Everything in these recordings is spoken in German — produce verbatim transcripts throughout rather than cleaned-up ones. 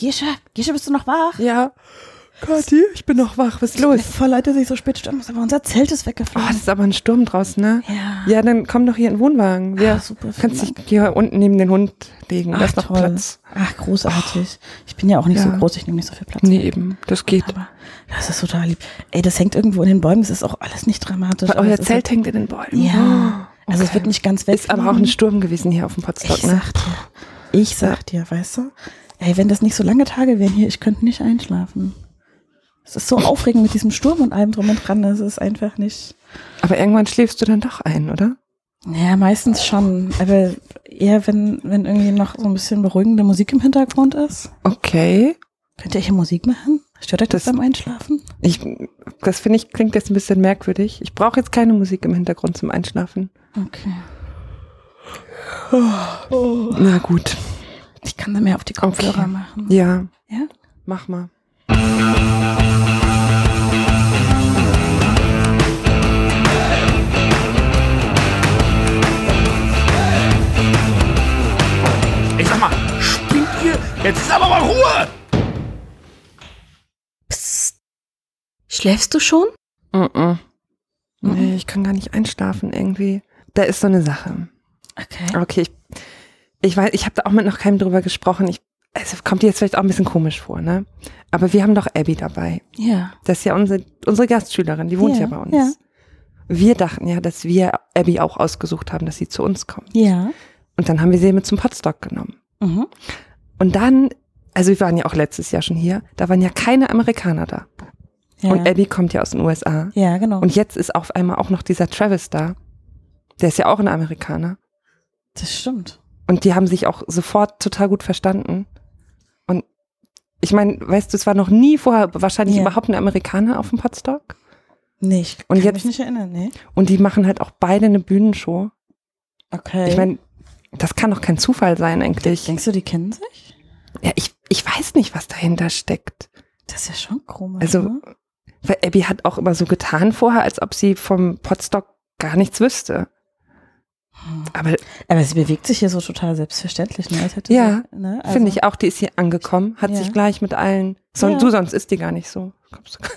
Gesche, Gesche, bist du noch wach? Ja. Kathi, ich bin noch wach, was ist los? Voll Leute, dass ich so spät stören muss, aber unser Zelt ist Oh, weggeflogen. das ist aber ein Sturm draußen, ne? Ja. Ja, dann komm doch hier in den Wohnwagen. Wir Ach, super, kannst vielen dich hier unten neben den Hund legen, da Ach, ist noch toll. Platz. Ach, großartig. Ich bin ja auch nicht Ja. so groß, ich nehme nicht so viel Platz. Nee, eben, das geht. Aber das ist total lieb. Ey, das hängt irgendwo in den Bäumen, das ist auch alles nicht dramatisch. Weil aber euer es ist Zelt halt, hängt in den Bäumen. Ja. Oh, Also es okay. wird nicht ganz weg. Ist aber auch ein Sturm gewesen hier auf dem Potsdok, Ich ne? sag dir, ich sag dir, weißt du? Ey, wenn das nicht so lange Tage wären hier, ich könnte nicht einschlafen. Es ist so aufregend mit diesem Sturm und allem drum und dran, das ist einfach nicht... Aber irgendwann schläfst du dann doch ein, oder? Ja, meistens schon, aber eher, wenn, wenn irgendwie noch so ein bisschen beruhigende Musik im Hintergrund ist. Okay. Könnt ihr hier Musik machen? Stört euch das, Das- beim Einschlafen? Ich, das finde ich, klingt jetzt ein bisschen merkwürdig. Ich brauche jetzt keine Musik im Hintergrund zum Einschlafen. Okay. Na gut. Ich kann da mehr auf die Kopfhörer Okay. machen. Ja, Ja? mach mal. Ich sag mal, spinnt ihr? Jetzt ist aber mal Ruhe! Psst. Schläfst du schon? Mm-mm. Nee, ich kann gar nicht einschlafen irgendwie. Da ist so eine Sache. Okay. Okay, ich, ich weiß, ich habe da auch mit noch keinem drüber gesprochen. Ich, es kommt dir jetzt vielleicht auch ein bisschen komisch vor, ne? Aber wir haben doch Abby dabei. Ja. Das ist ja unsere, unsere Gastschülerin, die wohnt ja, Ja, bei uns. ja. Wir dachten ja, dass wir Abby auch ausgesucht haben, dass sie zu uns kommt. Ja. Und dann haben wir sie mit zum Potsdok genommen. Mhm. Und dann, also wir waren ja auch letztes Jahr schon hier, da waren ja keine Amerikaner da. Ja. Und Abby kommt ja aus den U S A. Ja, genau. Und jetzt ist auf einmal auch noch dieser Travis da. Der ist ja auch ein Amerikaner. Das stimmt. Und die haben sich auch sofort total gut verstanden. Und ich meine, weißt du, es war noch nie vorher wahrscheinlich Ja. überhaupt ein Amerikaner auf dem Potsdok. Nee, ich Und kann jetzt- mich nicht erinnern, nee. Und die machen halt auch beide eine Bühnenshow. Okay. Ich meine, das kann doch kein Zufall sein eigentlich. denkst du, die kennen sich? Ja, ich, ich weiß nicht, was dahinter steckt. Das ist ja schon komisch. Also, ne? weil Abby hat auch immer so getan vorher, als ob sie vom Potsdok gar nichts wüsste. Aber Aber sie bewegt sich hier so total selbstverständlich, ne? Als hätte Ja, sie, ne? also, finde ich auch, die ist hier angekommen, hat Ja. sich gleich mit allen, so, Ja. du, sonst ist die gar nicht so. Kommst du-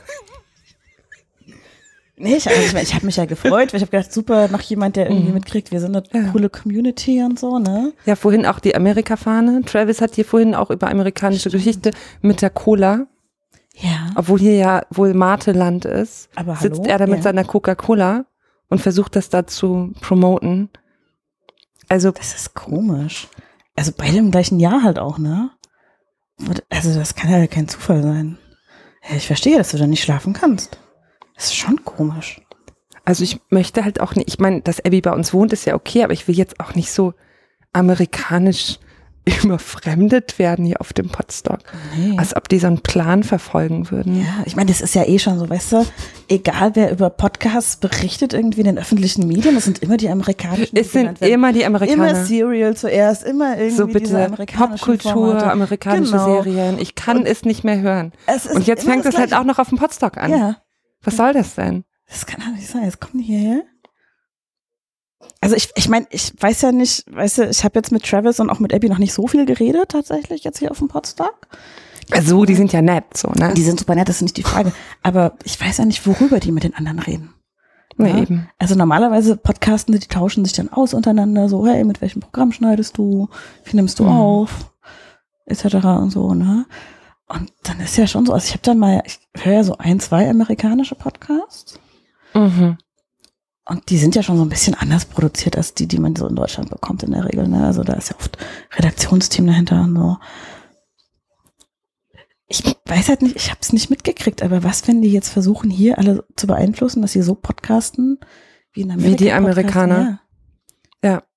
Nee, ich, also ich, mein, ich habe mich ja gefreut, weil ich habe gedacht, super, noch jemand, der irgendwie Mhm. mitkriegt, wir sind eine Ja. coole Community und so, ne? Ja, vorhin auch die Amerika-Fahne. Travis hat hier vorhin auch über amerikanische Geschichte mit der Cola, Ja. obwohl hier ja wohl Mateland ist, Aber sitzt hallo? er da mit Ja. seiner Coca-Cola und versucht das da zu promoten. Also, Das ist komisch. Also beide im gleichen Jahr halt auch, ne? Also das kann ja kein Zufall sein. Ja, ich verstehe, dass du da nicht schlafen kannst. Das ist schon komisch. also ich möchte halt auch nicht, ich meine, dass Abby bei uns wohnt, ist ja okay, aber ich will jetzt auch nicht so amerikanisch überfremdet werden hier auf dem Potsdok. Nee. Als ob die so einen Plan verfolgen würden. Ja, ich meine, das ist ja eh schon so, weißt du, egal wer über Podcasts berichtet irgendwie in den öffentlichen Medien, das sind immer die amerikanischen. die Es sind genannt werden. immer die Amerikaner. Immer Serial zuerst, immer irgendwie So diese bitte amerikanischen Popkultur, Formate. amerikanische Genau. Serien. Ich kann es nicht mehr hören. Es ist Und jetzt immer fängt das es halt Gleiche. auch noch auf dem Potsdok an. Ja, Was soll das denn? das kann doch nicht sein. Jetzt kommen die hierher. Also ich, ich meine, ich weiß ja nicht, weißt du, ich habe jetzt mit Travis und auch mit Abby noch nicht so viel geredet tatsächlich jetzt hier auf dem Potsdok. Also, die sind ja nett, so, ne? Die sind super nett, das ist nicht die Frage. Aber ich weiß ja nicht, worüber die mit den anderen reden. Nee, Ja? eben. Also normalerweise Podcasten, die tauschen sich dann aus untereinander, so, hey, mit welchem Programm schneidest du, wie nimmst du Mhm. auf, et cetera und so, ne? Und dann ist ja schon so, also ich habe dann mal, ich höre ja so ein, zwei amerikanische Podcasts Mhm. und die sind ja schon so ein bisschen anders produziert als die, die man so in Deutschland bekommt in der Regel, ne? Also da ist ja oft Redaktionsteam dahinter und so. Ich weiß halt nicht, ich habe es nicht mitgekriegt, aber was, wenn die jetzt versuchen, hier alle zu beeinflussen, dass sie so podcasten wie in Amerika? Wie die podcasten? Amerikaner. Ja. Ja.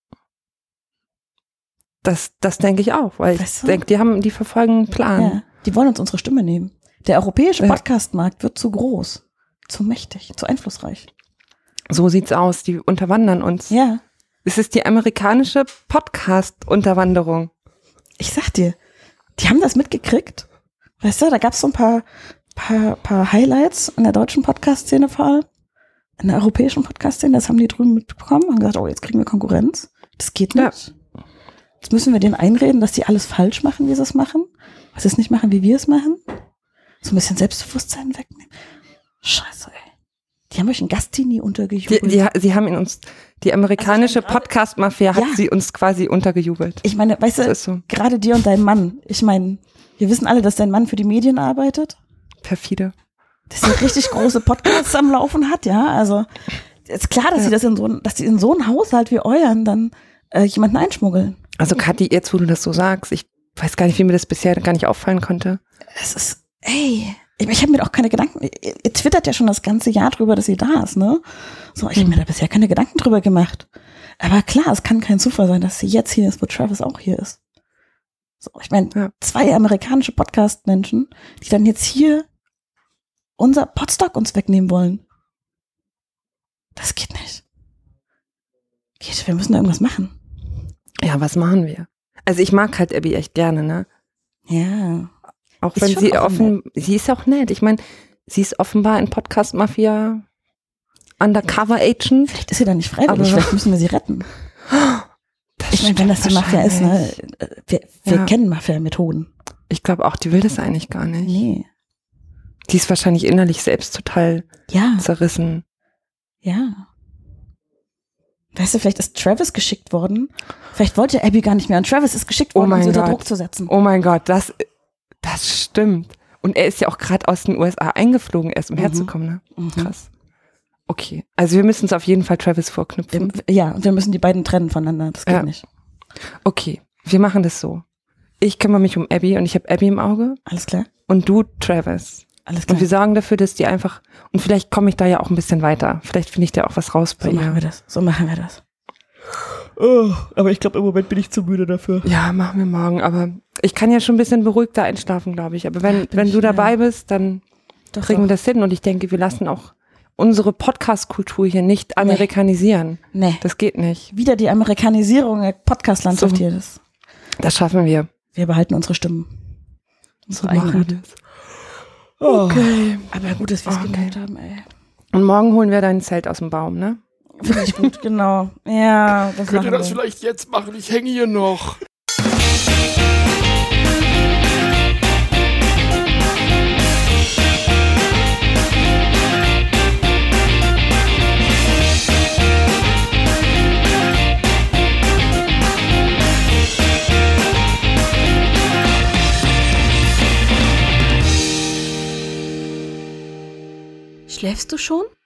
Das, das denke ich auch, weil Weißt ich du? denke, die haben, die verfolgen einen Plan. Ja, die wollen uns unsere Stimme nehmen. Der europäische Ja. Podcastmarkt wird zu groß, zu mächtig, zu einflussreich. So sieht's aus. Die unterwandern uns. Ja, Es ist die amerikanische Podcast-Unterwanderung. ich sag dir, die haben das mitgekriegt. Weißt du, da gab's so ein paar, paar, paar Highlights in der deutschen Podcast-Szene vor allem. In der europäischen Podcast-Szene, das haben die drüben mitbekommen und gesagt, oh, jetzt kriegen wir Konkurrenz. Das geht Ja. nicht. Jetzt müssen wir denen einreden, dass die alles falsch machen, wie sie es machen. Dass sie es nicht machen, wie wir es machen. So ein bisschen Selbstbewusstsein wegnehmen. Scheiße, ey. Die haben euch ein Gastini untergejubelt. Die, die, sie haben in uns, die amerikanische also Podcast-Mafia hat ja. sie uns quasi untergejubelt. Ich meine, weißt du, so. gerade dir und dein Mann, ich meine, wir wissen alle, dass dein Mann für die Medien arbeitet. Perfide. Dass sie richtig große Podcasts am Laufen hat, ja, also ist klar, dass ja. sie das in so, dass sie in so einen Haushalt wie euren dann äh, jemanden einschmuggeln. Also Kathi, jetzt wo du das so sagst, ich weiß gar nicht, wie mir das bisher gar nicht auffallen konnte. Es ist, ey, ich, ich habe mir auch keine Gedanken, ihr, ihr twittert ja schon das ganze Jahr drüber, dass sie da ist, ne? So, ich habe mir da bisher keine Gedanken drüber gemacht. Aber klar, es kann kein Zufall sein, dass sie jetzt hier ist, wo Travis auch hier ist. So, ich meine, ja. zwei amerikanische Podcast-Menschen, die dann jetzt hier unser Podstock uns wegnehmen wollen. Das geht nicht. Geht, wir müssen da irgendwas machen. Ja, was machen wir? Also ich mag halt Abby echt gerne, ne? Ja. Auch wenn sie offen, nett. sie ist auch nett. Ich meine, sie ist offenbar ein Podcast-Mafia Undercover-Agent. Vielleicht ist sie da nicht freiwillig, vielleicht müssen wir sie retten. Ich meine, wenn das die Mafia ist, ne? Wir, wir ja. kennen Mafia-Methoden. Ich glaube auch, die will das eigentlich gar nicht. Nee. Die ist wahrscheinlich innerlich selbst total ja. zerrissen. Ja. Weißt du, vielleicht ist Travis geschickt worden. Vielleicht wollte Abby gar nicht mehr. Und Travis ist geschickt worden, oh um sie unter Gott. Druck zu setzen. Oh mein Gott, das, das stimmt. Und er ist ja auch gerade aus den U S A eingeflogen, erst um mhm. herzukommen. Ne? Mhm. Krass. Okay, also wir müssen es auf jeden Fall Travis vorknüpfen. Wir, ja, und wir müssen die beiden trennen voneinander. Das geht ja. nicht. Okay, wir machen das so. Ich kümmere mich um Abby und ich habe Abby im Auge. Alles klar. Und du Travis. Alles klar. Und wir sorgen dafür, dass die einfach, und vielleicht komme ich da ja auch ein bisschen weiter. Vielleicht finde ich da auch was raus bei so ihr. So machen wir das. So machen wir das. Oh, aber ich glaube, im Moment bin ich zu müde dafür. Ja, machen wir morgen. Aber ich kann ja schon ein bisschen beruhigter einschlafen, glaube ich. Aber wenn, Ach, wenn du dabei ja. bist, dann doch, kriegen doch. wir das hin. Und ich denke, wir lassen auch unsere Podcast-Kultur hier nicht amerikanisieren. Nee. Das geht nicht. Wieder die Amerikanisierung der Podcast-Landschaft so. hier. Das, das schaffen wir. Wir behalten unsere Stimmen. Unsere so Eigenheit. Oh. Okay. Aber gut, dass wir es okay. gemerkt haben, ey. Und morgen holen wir dein Zelt aus dem Baum, ne? Finde ich gut, genau. Ja, das Könnt ihr das wir. vielleicht jetzt machen? Ich hänge hier noch. Schläfst du schon?